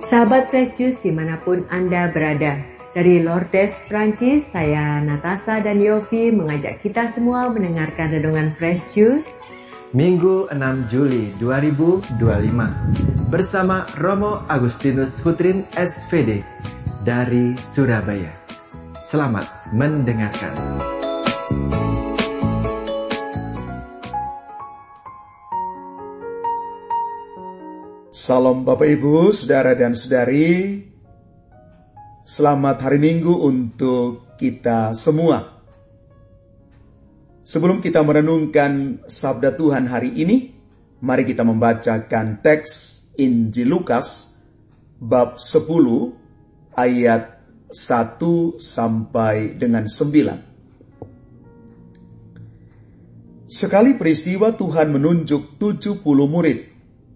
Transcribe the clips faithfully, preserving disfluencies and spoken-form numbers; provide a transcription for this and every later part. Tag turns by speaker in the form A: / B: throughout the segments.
A: Sahabat Fresh Juice dimanapun Anda berada, dari Lourdes, Prancis, saya Natasha dan Yofi mengajak kita semua mendengarkan Renungan Fresh Juice
B: Minggu enam Juli dua ribu dua puluh lima bersama Romo Agustinus Hutrin S V D dari Surabaya. Selamat mendengarkan.
C: Salam Bapak Ibu, Saudara dan Saudari. Selamat hari Minggu untuk kita semua. Sebelum kita merenungkan sabda Tuhan hari ini, mari kita membacakan teks Injil Lukas bab sepuluh ayat satu sampai dengan sembilan. Sekali peristiwa Tuhan menunjuk tujuh puluh murid.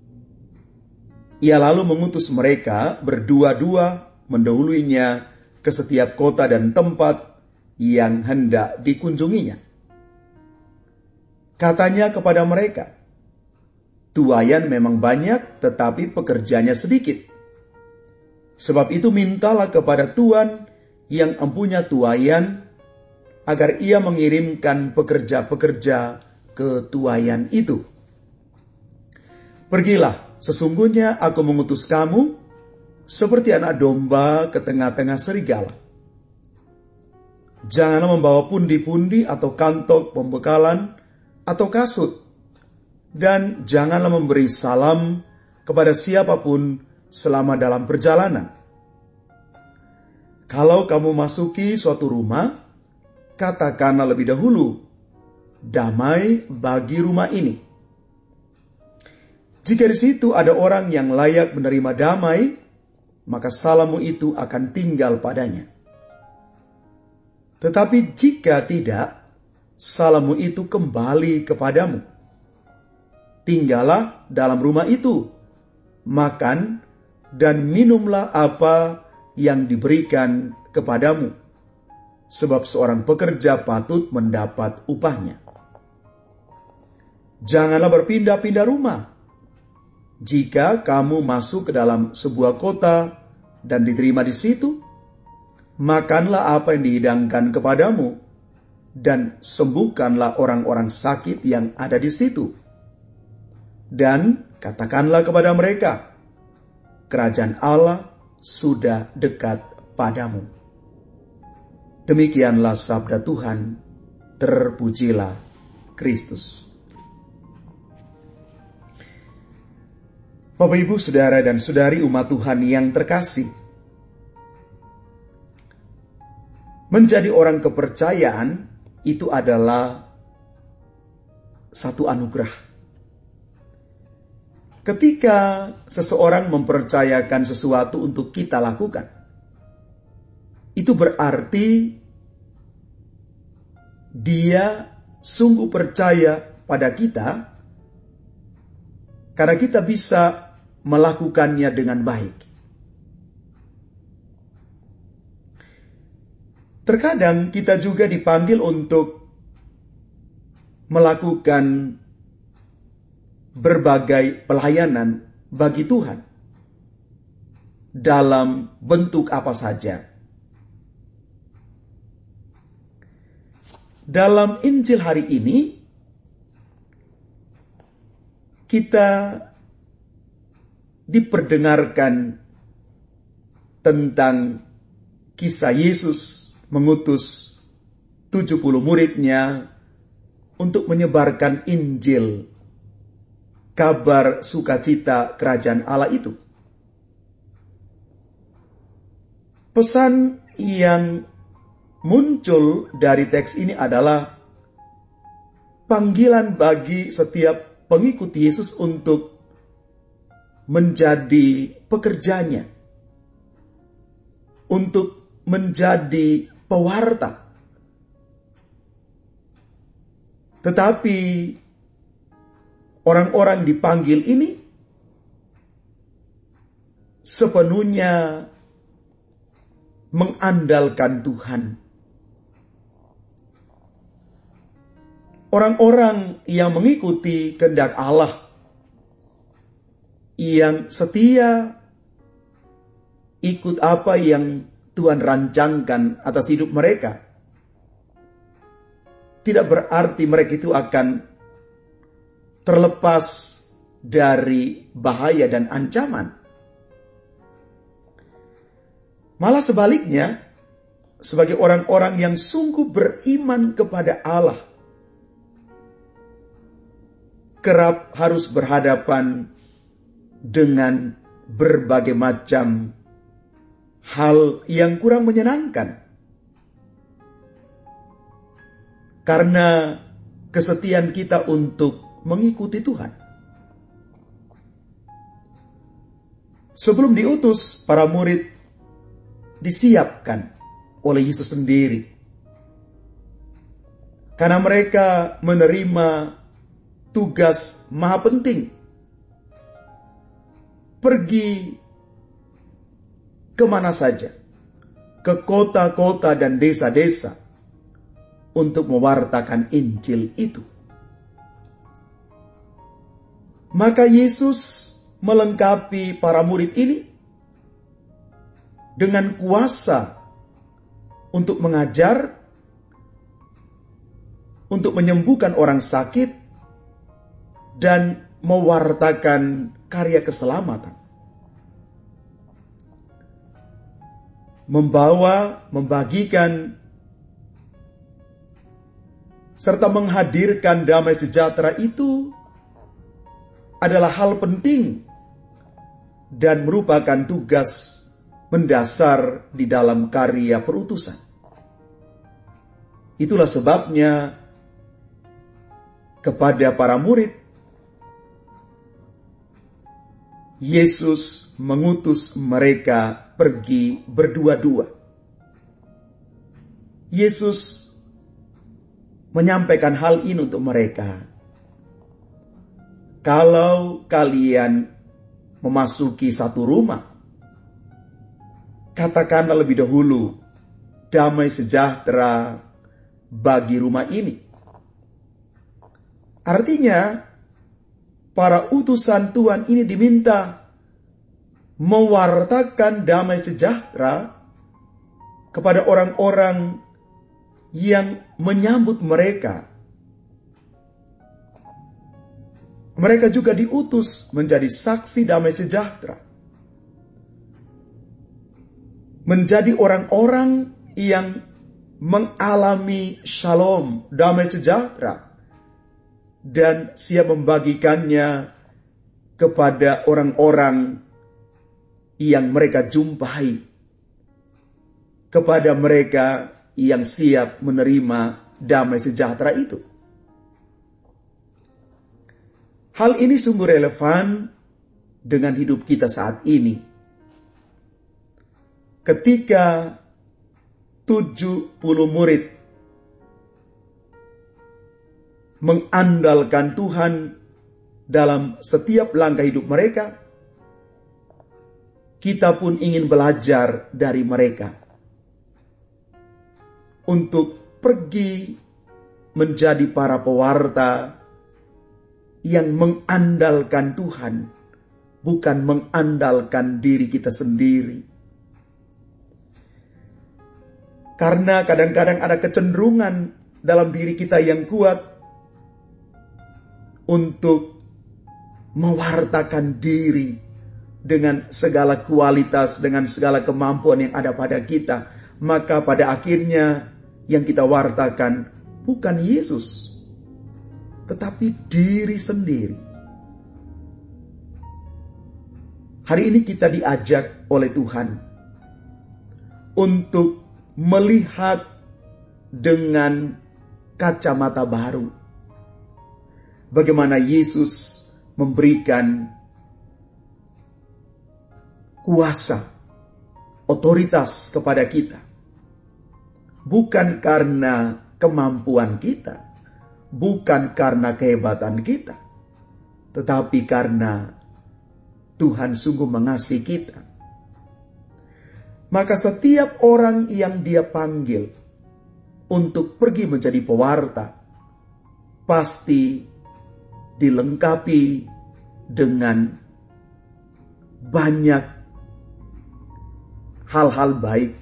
C: Ia lalu mengutus mereka berdua-dua mendahuluinya ke setiap kota dan tempat yang hendak dikunjunginya. Katanya kepada mereka, "Tuaian memang banyak, tetapi pekerjanya sedikit. Sebab itu mintalah kepada Tuhan yang empunya tuaian, agar ia mengirimkan pekerja-pekerja ke tuaian itu. Pergilah, sesungguhnya aku mengutus kamu seperti anak domba ke tengah-tengah serigala. Janganlah membawa pundi-pundi atau kantong pembekalan atau kasut, dan janganlah memberi salam kepada siapapun selama dalam perjalanan. Kalau kamu masuki suatu rumah, katakanlah lebih dahulu, 'Damai bagi rumah ini.' Jika di situ ada orang yang layak menerima damai, maka salammu itu akan tinggal padanya. Tetapi jika tidak, salammu itu kembali kepadamu. Tinggallah dalam rumah itu, makan dan minumlah apa yang diberikan kepadamu, sebab seorang pekerja patut mendapat upahnya. Janganlah berpindah-pindah rumah. Jika kamu masuk ke dalam sebuah kota dan diterima di situ, makanlah apa yang dihidangkan kepadamu, dan sembuhkanlah orang-orang sakit yang ada di situ. Dan katakanlah kepada mereka, kerajaan Allah sudah dekat padamu." Demikianlah sabda Tuhan, terpujilah Kristus. Bapak Ibu, Saudara dan Saudari umat Tuhan yang terkasih, menjadi orang kepercayaan itu adalah satu anugerah. Ketika seseorang mempercayakan sesuatu untuk kita lakukan, itu berarti dia sungguh percaya pada kita, karena kita bisa melakukannya dengan baik. Terkadang kita juga dipanggil untuk melakukan berbagai pelayanan bagi Tuhan dalam bentuk apa saja. Dalam Injil hari ini, kita diperdengarkan tentang kisah Yesus mengutus tujuh puluh muridnya untuk menyebarkan Injil, kabar sukacita kerajaan Allah itu. Pesan yang muncul dari teks ini adalah panggilan bagi setiap pengikut Yesus untuk menjadi pekerjanya, untuk menjadi pewarta. Tetapi orang-orang dipanggil ini sepenuhnya mengandalkan Tuhan. Orang-orang yang mengikuti kehendak Allah, yang setia ikut apa yang Tuhan rancangkan atas hidup mereka, tidak berarti mereka itu akan terlepas dari bahaya dan ancaman. Malah sebaliknya, sebagai orang-orang yang sungguh beriman kepada Allah, kerap harus berhadapan dengan berbagai macam hal yang kurang menyenangkan. Karena kesetiaan kita untuk mengikuti Tuhan. Sebelum diutus, para murid disiapkan oleh Yesus sendiri. Karena mereka menerima tugas maha penting. Pergi kemana saja, ke kota-kota dan desa-desa, untuk mewartakan Injil itu. Maka Yesus melengkapi para murid ini dengan kuasa untuk mengajar, untuk menyembuhkan orang sakit, dan mewartakan karya keselamatan. Membawa, membagikan, serta menghadirkan damai sejahtera itu adalah hal penting dan merupakan tugas mendasar di dalam karya perutusan. Itulah sebabnya kepada para murid, Yesus mengutus mereka pergi berdua-dua. Yesus menyampaikan hal ini untuk mereka. Kalau kalian memasuki satu rumah, katakanlah lebih dahulu, damai sejahtera bagi rumah ini. Artinya, para utusan Tuhan ini diminta mewartakan damai sejahtera kepada orang-orang yang menyambut mereka. Mereka juga diutus menjadi saksi damai sejahtera. Menjadi orang-orang yang mengalami shalom, damai sejahtera, dan siap membagikannya kepada orang-orang yang mereka jumpai, kepada mereka yang siap menerima damai sejahtera itu. Hal ini sungguh relevan dengan hidup kita saat ini. Ketika tujuh puluh murid mengandalkan Tuhan dalam setiap langkah hidup mereka, kita pun ingin belajar dari mereka untuk pergi menjadi para pewarta yang mengandalkan Tuhan, bukan mengandalkan diri kita sendiri. Karena kadang-kadang ada kecenderungan dalam diri kita yang kuat untuk mewartakan diri dengan segala kualitas, dengan segala kemampuan yang ada pada kita. Maka pada akhirnya yang kita wartakan bukan Yesus, tetapi diri sendiri. Hari ini kita diajak oleh Tuhan untuk melihat dengan kacamata baru bagaimana Yesus memberikan kuasa, otoritas kepada kita. Bukan karena kemampuan kita, bukan karena kehebatan kita, tetapi karena Tuhan sungguh mengasihi kita. Maka setiap orang yang Dia panggil untuk pergi menjadi pewarta, pasti dilengkapi dengan banyak hal-hal baik,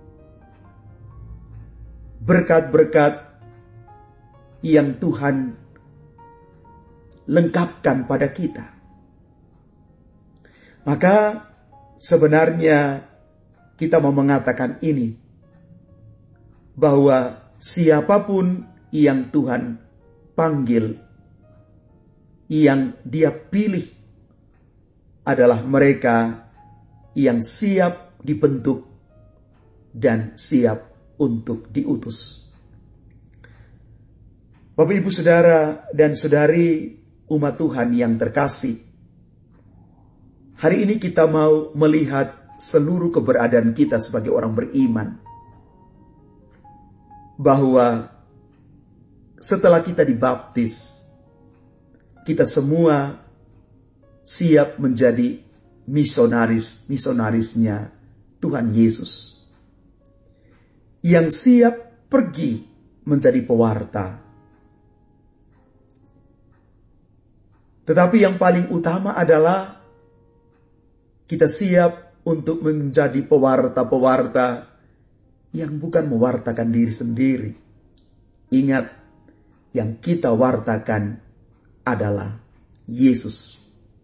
C: berkat-berkat yang Tuhan lengkapkan pada kita. Maka sebenarnya kita mau mengatakan ini, bahwa siapapun yang Tuhan panggil, yang Dia pilih adalah mereka yang siap dibentuk dan siap untuk diutus. Bapak, Ibu, Saudara, dan Saudari umat Tuhan yang terkasih, hari ini kita mau melihat seluruh keberadaan kita sebagai orang beriman, bahwa setelah kita dibaptis, kita semua siap menjadi misionaris-misionarisnya Tuhan Yesus, yang siap pergi menjadi pewarta. Tetapi yang paling utama adalah kita siap untuk menjadi pewarta-pewarta yang bukan mewartakan diri sendiri. Ingat, yang kita wartakan adalah Yesus.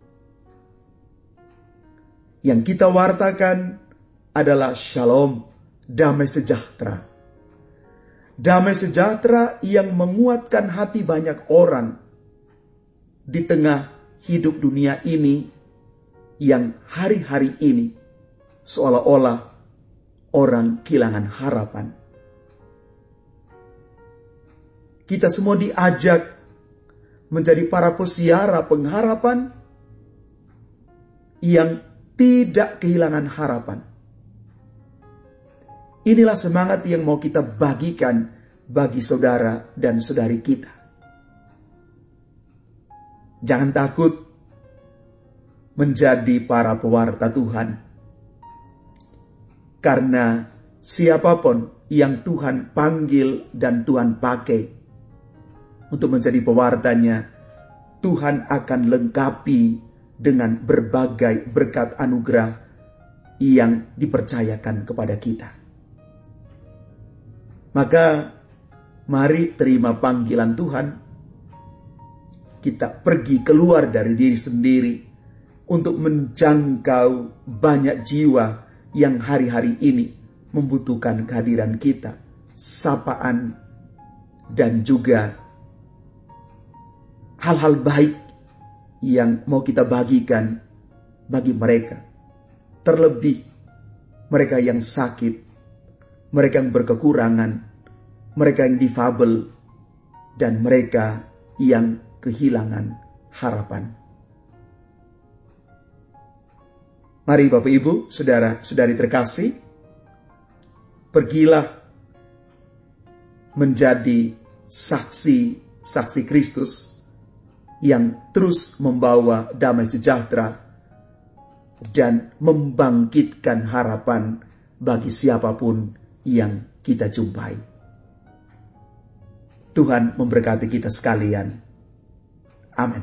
C: Yang kita wartakan adalah shalom, damai sejahtera. Damai sejahtera yang menguatkan hati banyak orang di tengah hidup dunia ini, yang hari-hari ini seolah-olah orang kehilangan harapan. Kita semua diajak menjadi para pesiara pengharapan yang tidak kehilangan harapan. Inilah semangat yang mau kita bagikan bagi saudara dan saudari kita. Jangan takut menjadi para pewarta Tuhan, karena siapapun yang Tuhan panggil dan Tuhan pakai untuk menjadi pewartanya, Tuhan akan lengkapi dengan berbagai berkat anugerah yang dipercayakan kepada kita. Maka mari terima panggilan Tuhan. Kita pergi keluar dari diri sendiri untuk menjangkau banyak jiwa yang hari-hari ini membutuhkan kehadiran kita, sapaan, dan juga hal-hal baik yang mau kita bagikan bagi mereka. Terlebih mereka yang sakit, mereka yang berkekurangan, mereka yang difabel, dan mereka yang kehilangan harapan. Mari Bapak, Ibu, Saudara-saudari terkasih, pergilah menjadi saksi-saksi Kristus yang terus membawa damai sejahtera dan membangkitkan harapan bagi siapapun yang kita jumpai. Tuhan memberkati kita sekalian. Amin.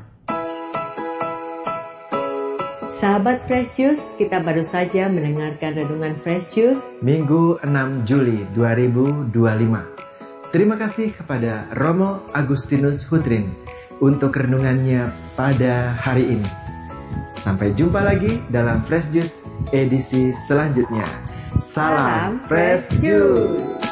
A: Sahabat Fresh Juice, kita baru saja mendengarkan renungan Fresh Juice
B: Minggu enam Juli dua ribu dua puluh lima. Terima kasih kepada Romo Agustinus Hutrin untuk renungannya pada hari ini. Sampai jumpa lagi dalam Fresh Juice edisi selanjutnya. Salam, Salam Fresh Juice.